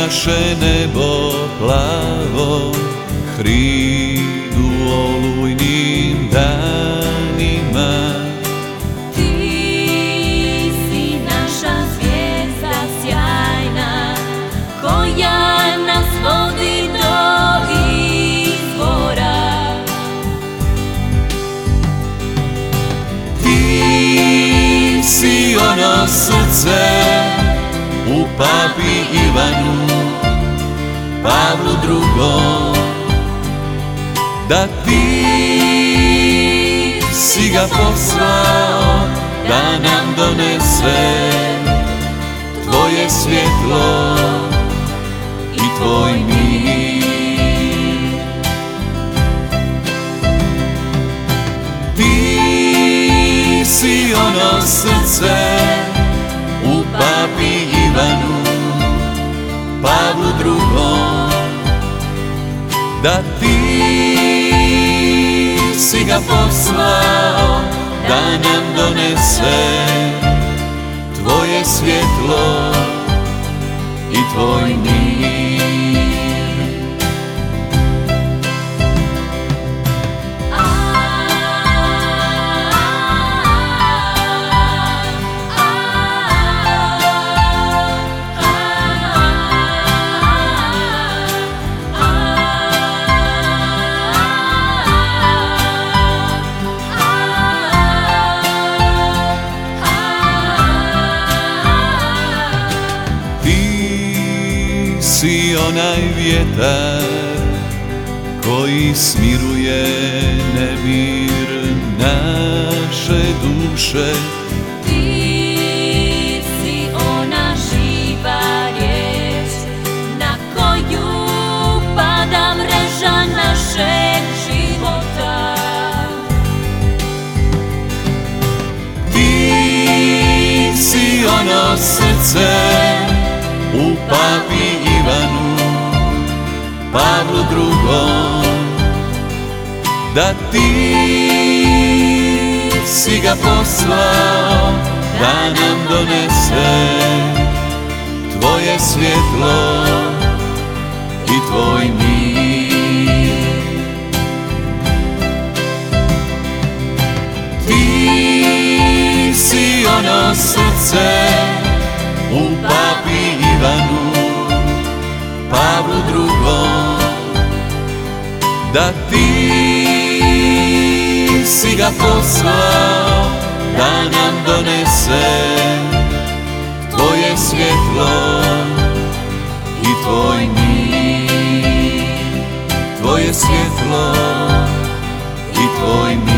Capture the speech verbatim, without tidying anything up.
naše nebo plavo, hridu olujnim danima. Ti si naša zvijezda sjajna, koja nas vodi do izvora. Ti si ono srce u papi Ivanu, Pavlu drugom, da ti si ga poslao da nam donese tvoje svjetlo i tvoj mir. Ti si ono srce u papi Ivanu, Pavlu drugom, da ti si ga poslao da nam donese tvoje svjetlo i tvoj mir. Si onaj vjetar koji smiruje nemir naše duše. Ti si ona živa riječ na koju pada mreža našeg života. Ti si ono srce u papi Ivanu, Pavlu drugom, da ti si ga poslao da nam donese tvoje svjetlo i tvoj mir. Ti si ono srce u papi Ivanu, Pavlu drugom, da ti si ga poslao da nam donese tvoje svjetlo i tvoj mir, tvoje svjetlo i tvoj mir.